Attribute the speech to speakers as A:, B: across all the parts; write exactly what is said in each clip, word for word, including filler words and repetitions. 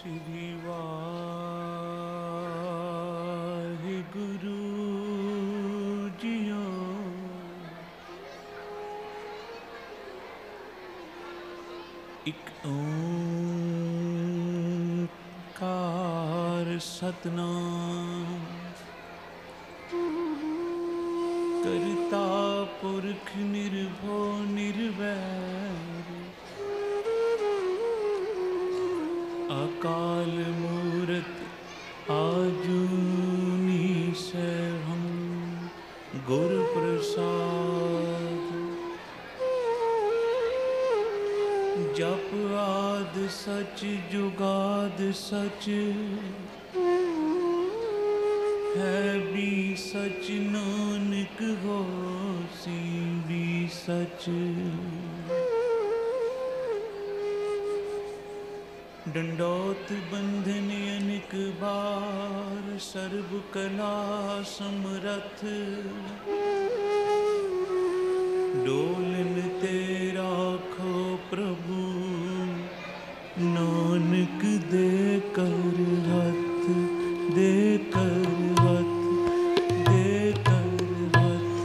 A: श्री वाहिगुरु जीओ। एक ओंकार सतनाम करता पुरख निर्भो निर्वैर अकाल मूरत आजूनी सैभं गुरु प्रसाद। जप आद सच जुगाद सच है भी सच नानक होसी भी सच। दंडोत बंधन अनेक बार सर्व कला समरथ डोलन ते राखो प्रभु नानक दे कर हथ दे कर हथ दे कर हथ।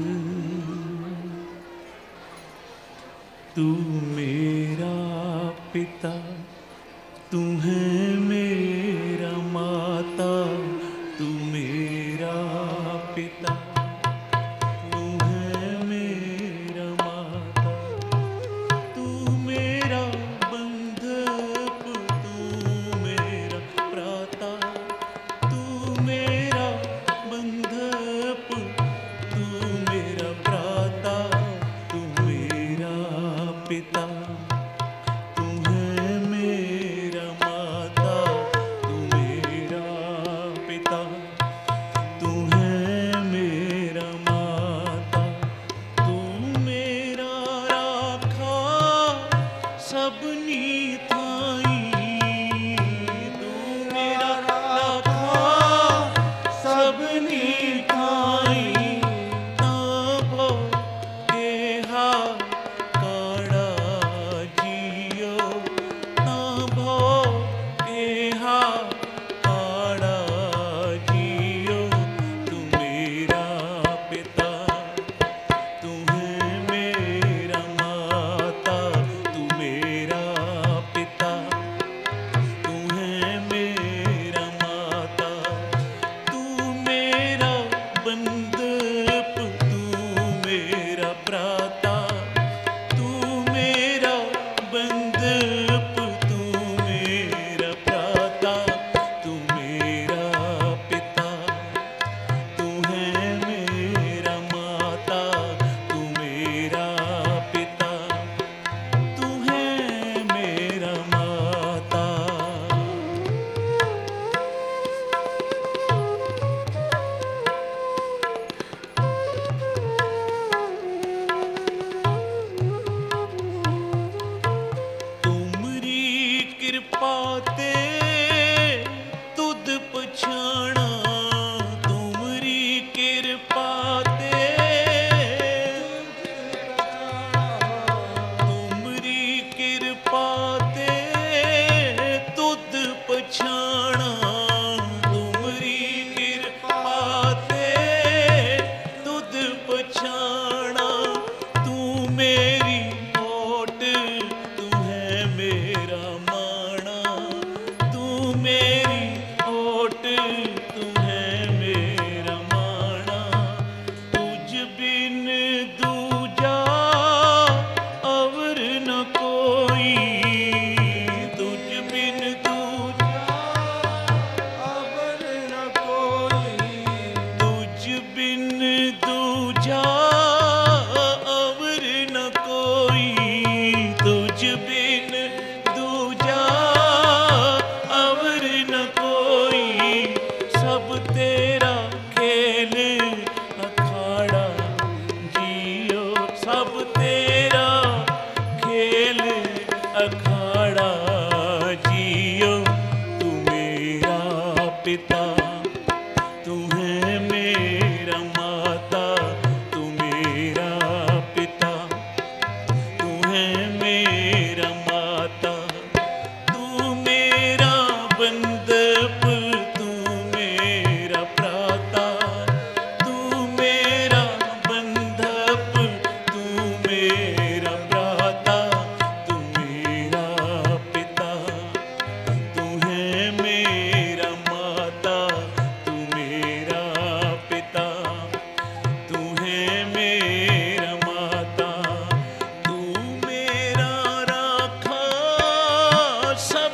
A: तू मेरा पिता तू है मेरा माता तू मेरा पिता तू है मेरा माता तू मेरा बंधप तू मेरा प्राता तू मेरा बंधप तू मेरा प्राता तू मेरा पिता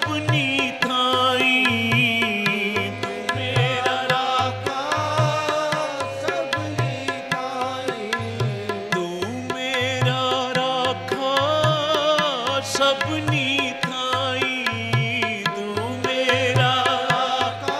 A: सबनी थाई तू मेरा राखा सबनी थाई तू मेरा राखा सबनी थाई तू मेरा राखा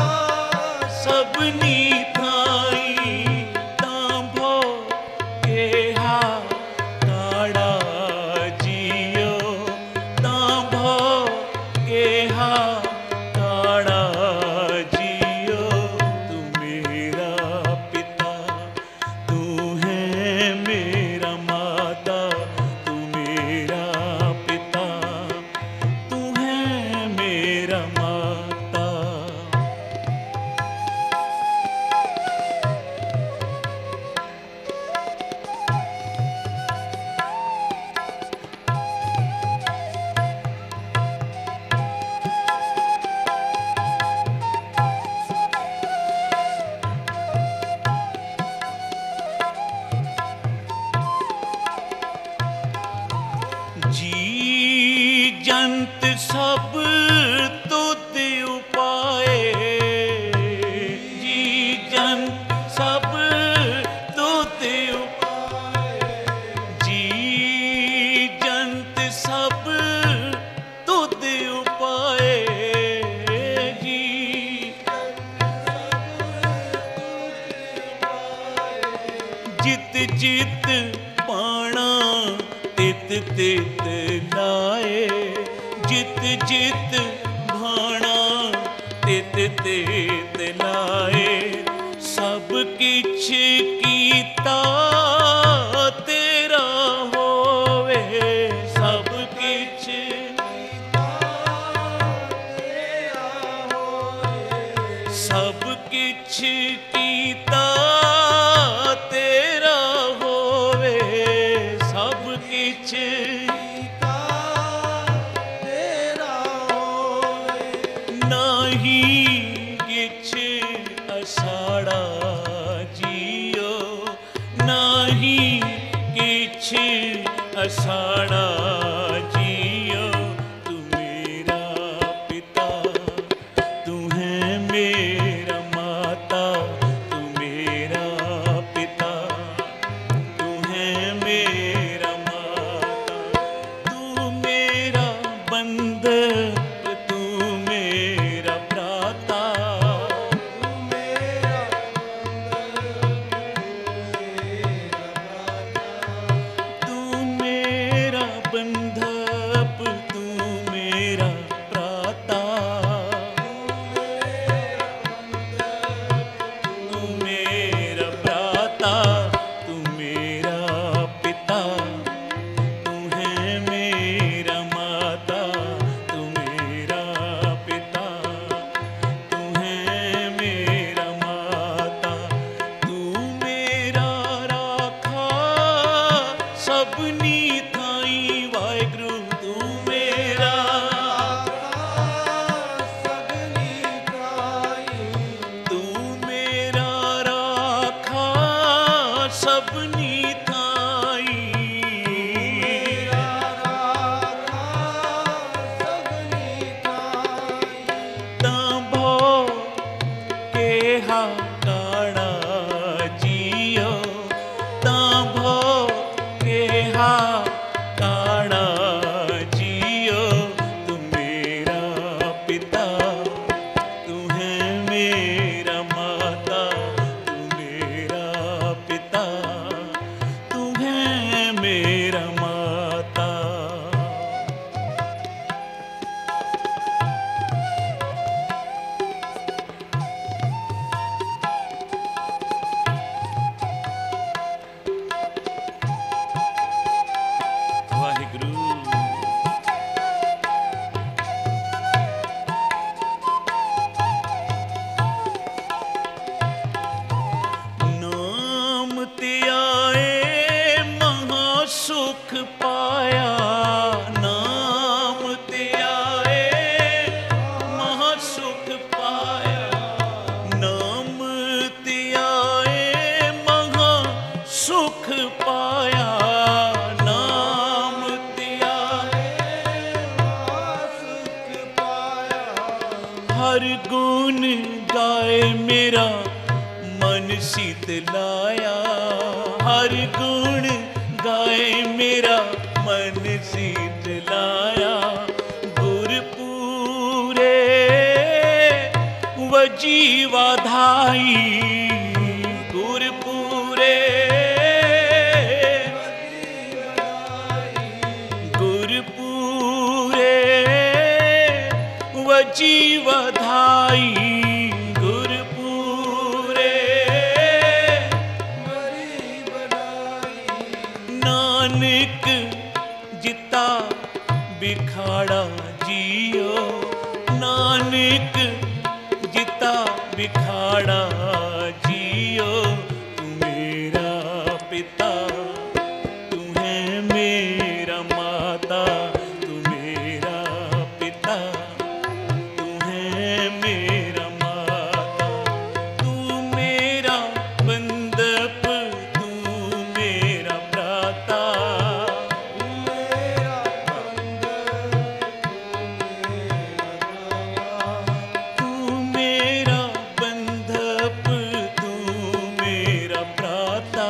A: सबनी थाई तांभो केहा काड़ा जियो तांभो केहा काड़ा जियो तू मेरा पिता तू है मेरा माता तू मेरा पिता तू है मेरा माता। जी जंत सब तुध उपाए जी जंत सब तुध उपाए जी जंत सब तुध उपाए जी जित जित पाणा तित तित लाए जित जित भाणा तित तित लाए सब किछ कीता तेरा होवे सब किछ सब किछ कीता तेरा होवे सब किछ नाही किछ असाड़ा जियो नाही किछ असाड़ा जियो तू मेरा पिता तू है मेरा माता हर गुण गाए मेरा मन शीतलाया, हर गुण गाए मेरा मन शीतलाया। गुरपूरे वजीवाधाई, गुरपूरे गुरपूरे वजीवाधाई, गुरपूरे नानक जिता बिखाड़ा जियो, नानक जिता बिखाड़ा जियो। तू मेरा पिता, तू है मेरा माता, तू मेरा पिता, तू है मेरा माता। तू मेरा बंधप, तू मेरा भ्राता, तू मेरा बंधप, तू मेरा भ्राता।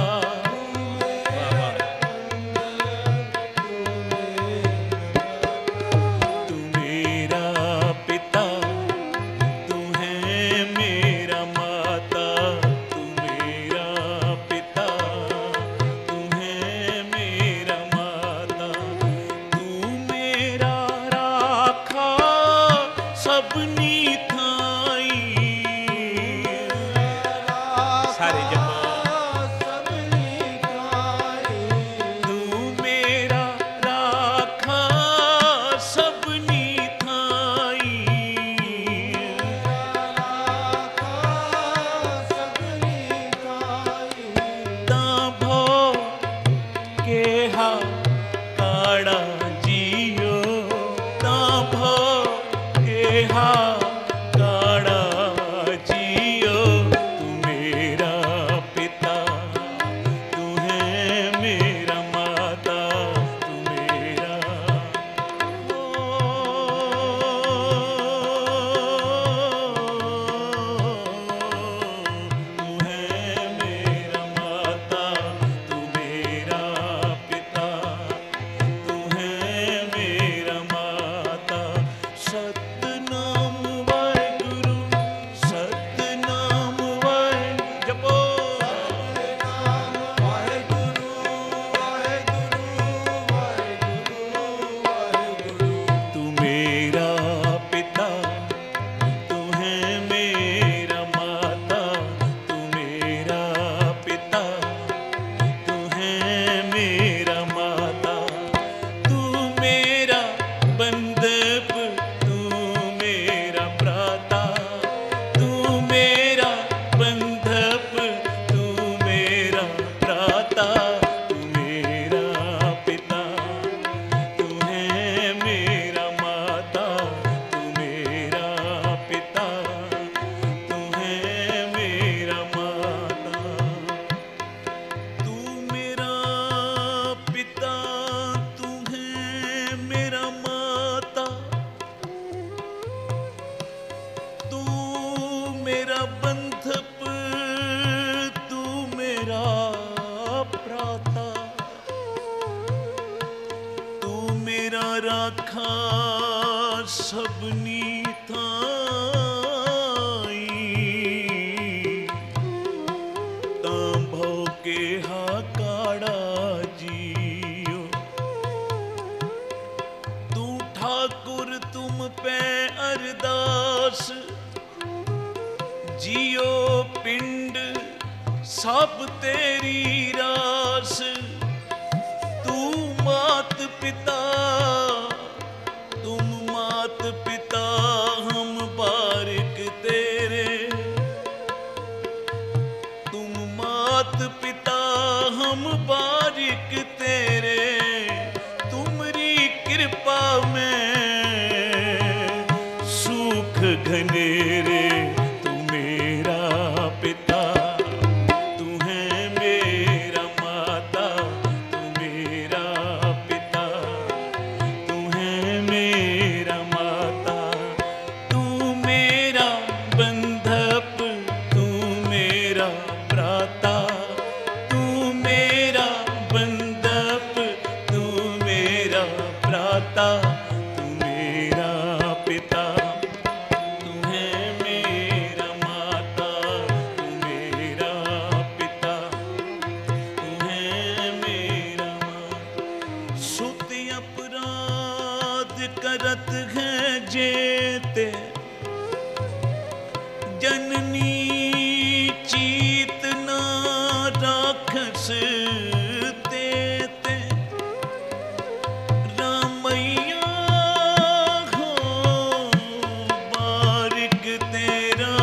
A: तू मेरा पिता, तू है मेरा माता, तू मेरा पिता, तू है मेरा माता। तू मेरा राखा सबनी थाई, सारे जहां तू मेरा राखा सबनी थाई। ताभो केहा काड़ा जियो, ताभो केहा काड़ा जियो। तू मेरा पिता, तू है मेरा माता, तू मेरा तू है मेरा माता, तू मेरा पिता, तू है मेरा माता। सतनाम वाहेगुरु, सतनाम वाहेगुरु जपो। तू मेरा पिता, तू है मेरा माता, तू मेरा पिता, तू है मेरा माता। तू मेरा बंधप, तू मेरा भ्राता, तू मेरा बंधप, तू मेरा भ्राता। तू मेरा पिता, तू है मेरा माता, तू मेरा पिता, तू है मेरा माता। तू मेरा पिता, तू है मेरा माता, तू मेरा बंधप, तू मेरा भ्राता, तू मेरा राखा सबनी थाई। तांभो केहा काड़ा जियो, तू ठाकुर तुम पे अरदास। जियो पिंड सब तेरी रास, तू मात पिता, तुम मात पिता, हम बारिक तेरे। तुम मात पिता, हम बारिक तेरे। तुमरी कृपा में सुख घनेरे। तू मेरा पिता, तू है मेरा माता, तू मेरा पिता, तू है मेरा माता। जेते जननी चीत ना राखस तेते रामैया हो बारिक तेरा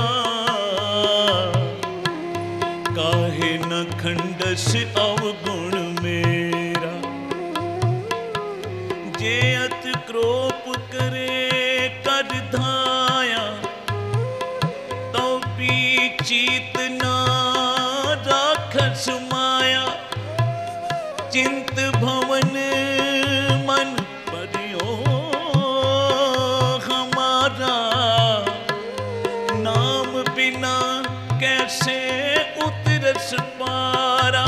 A: काहे न खंडस अवगुण मेरा जे अत क्रोप करे कर धाया तो भी चीत ना राखस माया चिंत भवन मन परियो हमारा नाम बिना कैसे उतरस पारा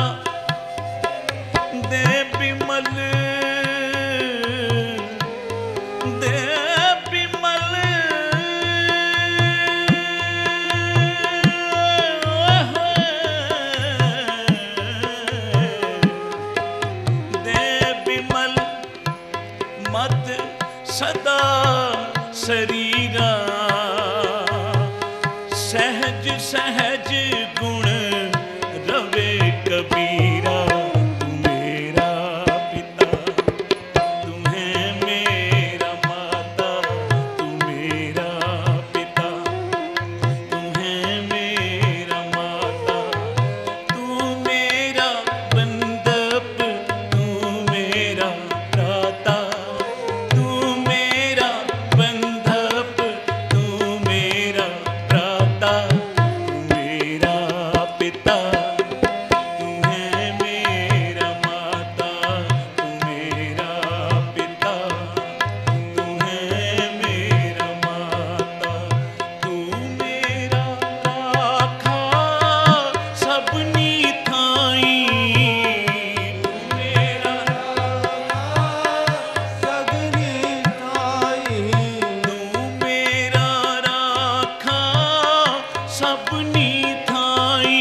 A: दे बिमल दे बिमल दे बिमल मत सदा शरीरा सहज सहज गुण रवे कबीरा तू मेरा पिता तू है मेरा माता तू मेरा पिता तू है मेरा माता तू मेरा बंधप तू मेरा दाता तू मेरा बंधप तू मेरा दाता तू मेरा पिता तू है मेरा माता तू मेरा पिता तू है मेरा माता तू मेरा राखा सबनी थाई तू मेरा
B: सगनी ताई
A: तू मेरा राखा सबनी थाई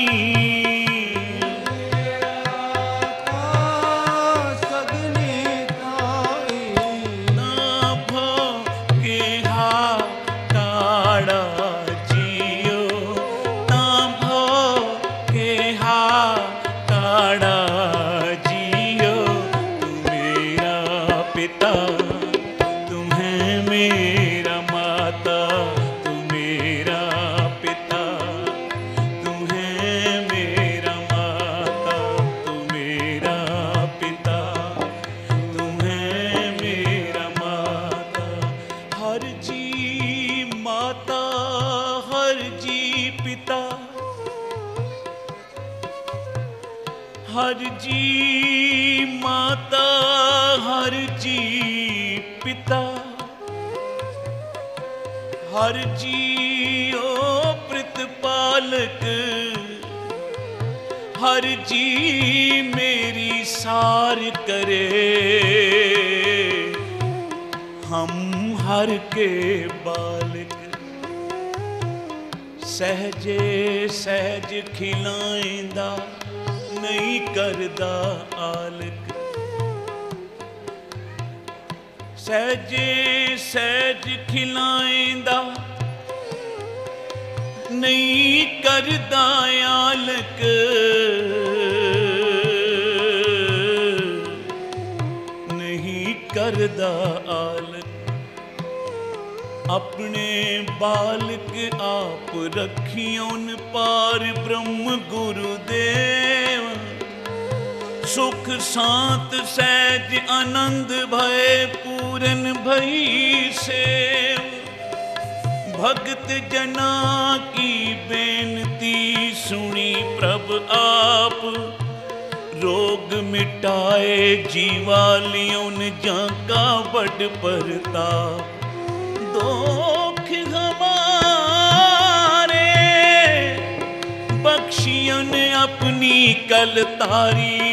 B: सगनी ताई
A: ना भो गेहा काड़ा जियो ना भो गेहा काड़ा जियो तू मेरा पिता तू है मेरा माता तू मेरा पिता तू है मेरा माता तू मेरा पिता तू है मेरा माता हर जी माता हर जी पिता हर जी माता हर जी पिता हर जी ओ प्रतिपालक हर जी मेरी सार करे हम हर के बालक सहजे सहज खिलाएंदा नहीं करदा आलक सहजे सहज खिलाएंदा नहीं करदा आलक नहीं करदा आलक अपने बालक आप रखियोन पार ब्रह्म गुरुदेव सुख शांत सहज आनंद भय पूरन भई सेव भगत जना की बेनती सुनी प्रभ आप रोग मिटाए जीवालियों ने जाका बड़ परताप दुख हमारे बख्शियन अपनी कलतारी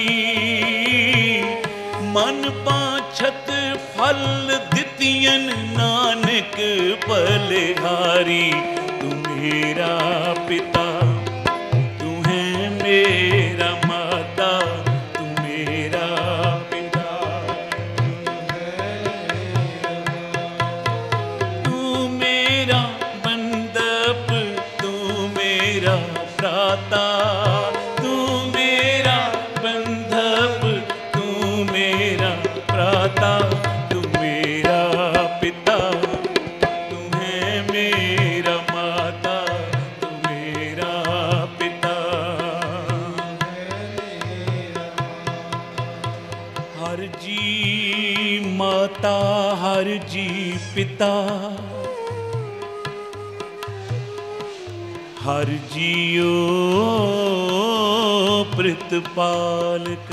A: मन पाछत फल दितियन नानक बलिहारी तू मेरा पिता तू है मेरा माता तू मेरा पिता माता हर जी पिता हर जियो प्रितपालक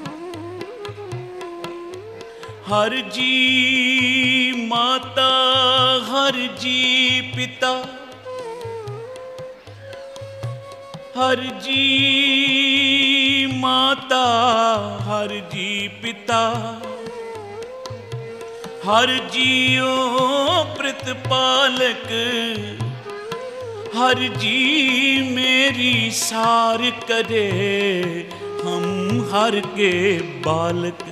A: हर जी माता हर जी पिता हर जी माता हर जी पिता हर जियो प्रितपालक हर जी मेरी सार करे हम हर के बालक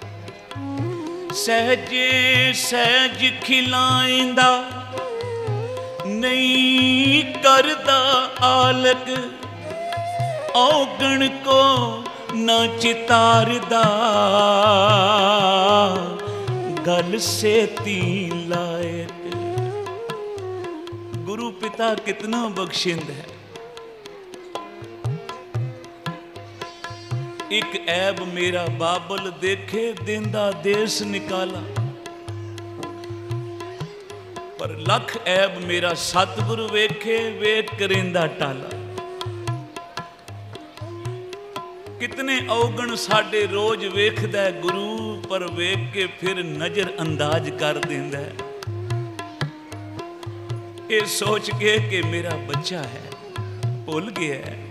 A: सहजे सहज खिलाइंदा नहीं करदा आलक औगण को न चितारदा गल सेती लायक। गुरु पिता कितना बख्शिंद है। एक ऐब मेरा बाबल देखे देंदा देश निकाला पर लख ऐब मेरा सतगुरु वेखे वेख करेंदा टाला। कितने औगण साडे रोज वेखदा है गुरु पर वेख के फिर नजर अंदाज कर देंदा है ये सोच के कि मेरा बच्चा है भुल गया है।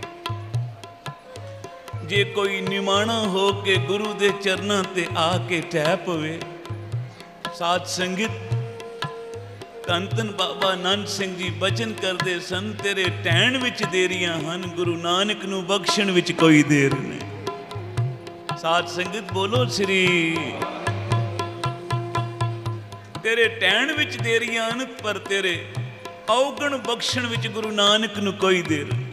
A: जे कोई निमाणा हो के गुरु दे चरना ते आके टह पवे साध संगत धन धन बाबा नानक सिंह जी बचन करते सन तेरे टहन विच देरियां हन गुरु नानक नूं बख्शण विच कोई देर नहीं। साध संगत बोलो श्री तेरे टहन विच देरियां हन पर तेरे औगण बख्शण विच गुरु नानक नूं कोई देर नहीं।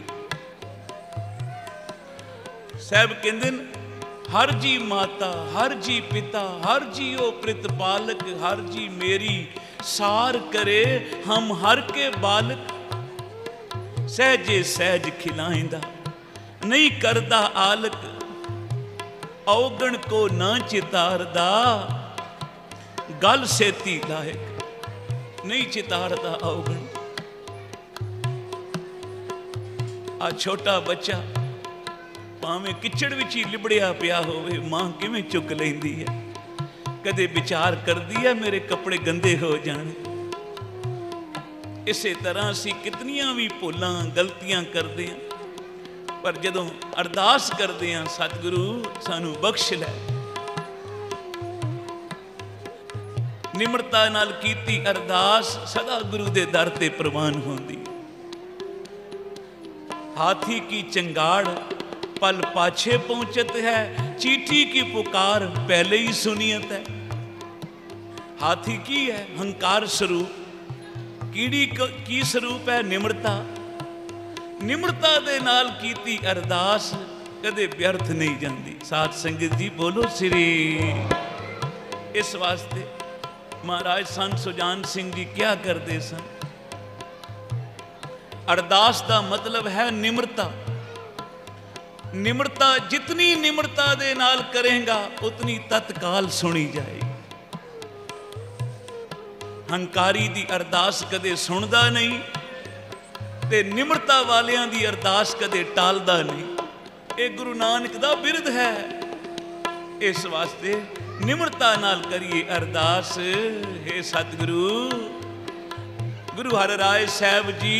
A: साहब कहते हर जी माता हर जी पिता हर जी ओ प्रितपालक हर जी मेरी सार करे हम हर के बालक सहजे सहज खिलाइंदा नहीं करदा आलक औगण को ना चितारदा गल सेती लायक नहीं चितारदा औगण। आ छोटा बच्चा भावें किचड़ विच ही लिबड़िया पिया होवे मां किवें चुक लैंदी है कदे विचार करदी है मेरे कपड़े गंदे हो जाने। इसे तरह असीं कितनियां भी भुलां गलतियां करदे हां पर जदों अरदास करदे हां सतगुरु सानू बख्श लै निमरता नाल कीती अरदास सदा गुरु दे दर ते प्रवान होंदी। हाथी की चंगाड़ पल पाछे पहुंचत है चींटी की पुकार पहले ही सुनियत है। हाथी की है हंकार स्वरूप कीड़ी की स्वरूप है निमरता। निमरता दे नाल कीती अरदास कदे व्यर्थ नहीं जाती। साध संगत जी बोलो श्री। इस वास्ते महाराज संत सुजान सिंह जी क्या करते सन अरदास का मतलब है निमरता। निमरता जितनी निमरता दे नाल करेगा उतनी तत्काल सुनी जाएगी। हंकारी दी अरदास कदे सुनदा नहीं ते निमरता वालियां दी अरदास कदे टालदा नहीं। ये गुरु नानक दा बिरद है। इस वास्ते निमरता नाल करिए अरदास। हे सतगुरु गुरु हर राय साहब जी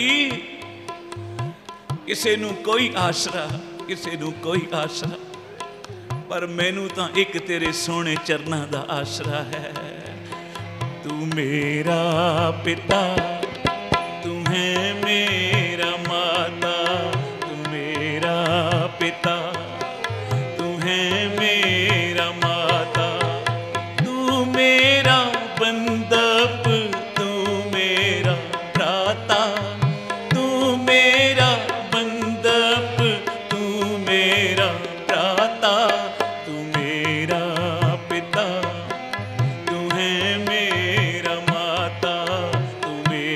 A: किसे नू कोई आसरा किसी नू कोई आसरा पर मैनू तो एक तेरे सोने चरना दा आसरा है। तू मेरा पिता तू है मेरा माता तू मेरा पिता तू है मेरा माता तू मेरा बंदप तू मेरा भ्राता तू मेरा बंदप तू मेरा भ्राता तू मेरा पिता तू है मेरा माता तू मेरा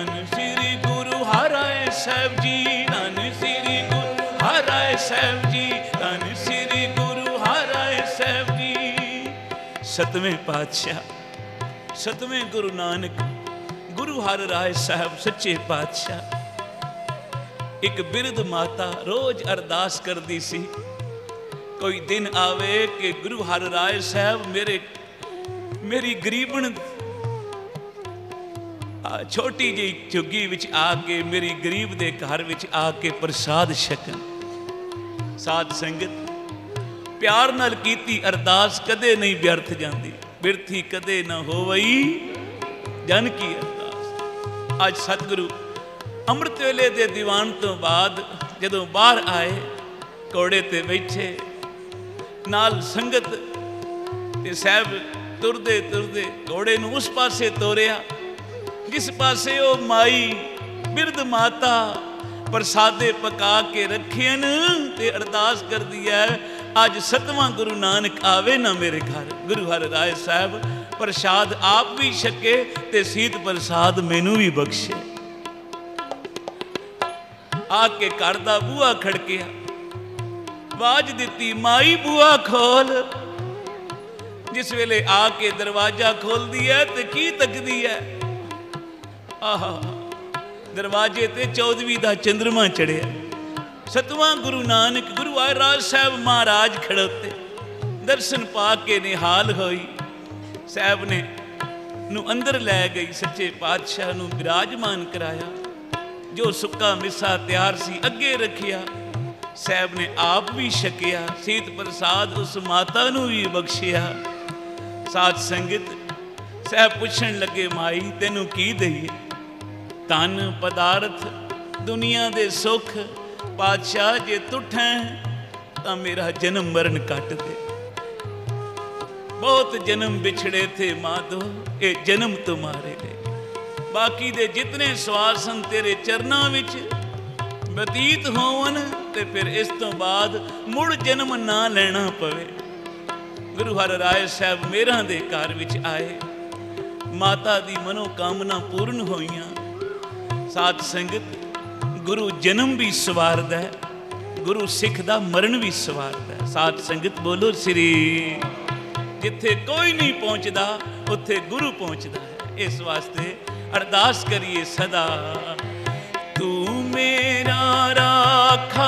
A: ਧੰਨ ਸ੍ਰੀ ਗੁਰੂ ਹਰਿ ਸਾਹਿਬ ਜੀ, ਧੰਨ ਸ੍ਰੀ ਗੁਰੂ ਹਰਿ ਸਾਹਿਬ ਜੀ, ਧੰਨ ਸ੍ਰੀ ਗੁਰੂ ਹਰਿ ਸਾਹਿਬ ਜੀ। ਸਤਵੇਂ ਪਾਤਸ਼ਾਹ, ਸਤਵੇਂ ਗੁਰੂ ਨਾਨਕ ਗੁਰੂ ਹਰਿ ਰਾਏ ਸਾਹਿਬ ਸੱਚੇ ਪਾਤਸ਼ਾਹ। ਇੱਕ ਬਿਰਧ ਮਾਤਾ ਰੋਜ਼ ਅਰਦਾਸ ਕਰਦੀ ਸੀ, ਕੋਈ ਦਿਨ ਆਵੇ ਕਿ ਗੁਰੂ ਹਰਿ ਰਾਏ ਸਾਹਿਬ ਮੇਰੇ ਮੇਰੀ ਗਰੀਬਣ ਛੋਟੀ ਜਿਹੀ ਝੁੱਗੀ ਵਿੱਚ ਆ ਕੇ ਮੇਰੀ ਗਰੀਬ ਦੇ ਘਰ ਵਿੱਚ ਆ ਕੇ ਪ੍ਰਸਾਦ ਛਕਣ। ਸਾਧ ਸੰਗਤ, ਪਿਆਰ ਨਾਲ ਕੀਤੀ ਅਰਦਾਸ ਕਦੇ ਨਹੀਂ ਵਿਅਰਥ ਜਾਂਦੀ, ਬਿਰਥੀ ਕਦੇ ਨਾ ਹੋਵਈ ਜਨ ਕੀ ਅਰਦਾਸ। ਅੱਜ ਸਤਿਗੁਰੂ ਅੰਮ੍ਰਿਤ ਵੇਲੇ ਦੇ ਦੀਵਾਨ ਤੋਂ ਬਾਅਦ ਜਦੋਂ ਬਾਹਰ ਆਏ, ਘੋੜੇ ਤੇ ਬੈਠੇ, ਨਾਲ ਸੰਗਤ ਤੇ ਸਾਹਿਬ ਤੁਰਦੇ ਤੁਰਦੇ ਘੋੜੇ ਨੂੰ ਉਸ ਪਾਸੇ ਤੋਰਿਆ ਜਿਸ ਪਾਸੇ ਉਹ ਮਾਈ ਬਿਰਧ ਮਾਤਾ ਪ੍ਰਸਾਦੇ ਪਕਾ ਕੇ ਰੱਖੇ ਨੇ ਤੇ ਅਰਦਾਸ ਕਰਦੀ ਹੈ, ਅੱਜ ਸਤਵਾਂ ਗੁਰੂ ਨਾਨਕ ਆਵੇ ਨਾ ਮੇਰੇ ਘਰ। ਗੁਰੂ ਹਰਿ ਰਾਏ ਸਾਹਿਬ ਪ੍ਰਸਾਦ ਆਪ ਵੀ ਛਕੇ ਤੇ ਸੀਤ ਪ੍ਰਸਾਦ ਮੈਨੂੰ ਵੀ ਬਖਸ਼ੇ। ਆ ਕੇ ਘਰ ਦਾ ਬੂਹਾ ਖੜਕਿਆ, ਆਵਾਜ਼ ਦਿੱਤੀ, ਮਾਈ ਬੂਹਾ ਖੋਲ। ਜਿਸ ਵੇਲੇ ਆ ਕੇ ਦਰਵਾਜ਼ਾ ਖੋਲਦੀ ਹੈ ਤੇ ਕੀ ਤੱਕਦੀ ਹੈ, ਆਹਾ, ਦਰਵਾਜ਼ੇ ਤੇ ਚੌਦਵੀਂ ਦਾ ਚੰਦਰਮਾ ਚੜਿਆ। ਸਤਵਾਂ ਗੁਰੂ ਨਾਨਕ ਗੁਰੂ ਹਰਿ ਰਾਏ ਸਾਹਿਬ ਮਹਾਰਾਜ ਖੜੋਤੇ, ਦਰਸ਼ਨ ਪਾ ਕੇ ਨਿਹਾਲ ਹੋਈ। ਸਾਹਿਬ ਨੇ ਨੂੰ ਅੰਦਰ ਲੈ ਗਈ, ਸੱਚੇ ਪਾਤਸ਼ਾਹ ਨੂੰ ਬਿਰਾਜਮਾਨ ਕਰਾਇਆ। ਜੋ ਸੁੱਕਾ ਮਿੱਸਾ ਤਿਆਰ ਸੀ ਅੱਗੇ ਰੱਖਿਆ, ਸਾਹਿਬ ਨੇ ਆਪ ਵੀ ਛਕਿਆ, ਸੀਤ ਪ੍ਰਸਾਦ ਉਸ ਮਾਤਾ ਨੂੰ ਵੀ ਬਖਸ਼ਿਆ। ਸਾਧ ਸੰਗਤ, ਸਾਹਿਬ ਪੁੱਛਣ ਲੱਗੇ, ਮਾਈ ਤੈਨੂੰ ਕੀ ਦਈਏ? ਧਨ ਪਦਾਰਥ ਦੁਨੀਆ ਦੇ ਸੁੱਖ, ਪਾਤਸ਼ਾਹ ਜੇ ਤੁਠੈਂ ਤਾਂ ਮੇਰਾ ਜਨਮ ਮਰਨ ਕੱਟ ਦੇ। ਬਹੁਤ ਜਨਮ ਵਿਛੜੇ ਥੇ ਮਾਧੋ, ਇਹ ਜਨਮ ਤੁਮਾਰੇ ਲਈ। ਬਾਕੀ ਦੇ ਜਿਤਨੇ ਸਵਾਸ ਹਨ ਤੇਰੇ ਚਰਨਾਂ ਵਿੱਚ ਬਤੀਤ ਹੋਵਨ ਤੇ ਫਿਰ ਇਸ ਤੋਂ ਬਾਅਦ ਮੁੜ ਜਨਮ ਨਾ ਲੈਣਾ ਪਵੇ। ਗੁਰੂ ਹਰਿ ਰਾਏ ਸਾਹਿਬ ਮੇਰਾਂ ਦੇ ਘਰ ਵਿੱਚ ਆਏ, ਮਾਤਾ ਦੀ ਮਨੋਕਾਮਨਾ ਪੂਰਨ ਹੋਈਆਂ। ਸਾਧ ਸੰਗਤ, ਗੁਰੂ ਜਨਮ ਵੀ ਸਵਾਰਦਾ ਹੈ, ਗੁਰੂ ਸਿੱਖ ਦਾ ਮਰਨ ਵੀ ਸਵਾਰਦਾ ਹੈ। ਸਾਧ ਸੰਗਤ ਬੋਲੋ ਸ੍ਰੀ। ਜਿੱਥੇ ਕੋਈ ਨਹੀਂ ਪਹੁੰਚਦਾ ਉੱਥੇ ਗੁਰੂ ਪਹੁੰਚਦਾ ਹੈ। ਇਸ ਵਾਸਤੇ ਅਰਦਾਸ ਕਰੀਏ ਸਦਾ, ਤੂੰ ਮੇਰਾ ਰਾਖਾ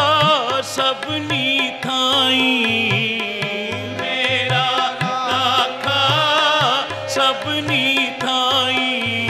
A: ਸਭਨੀ ਥਾਈ, ਮੇਰਾ ਰਾਖਾ ਸਭਨੀ ਥਾਈ।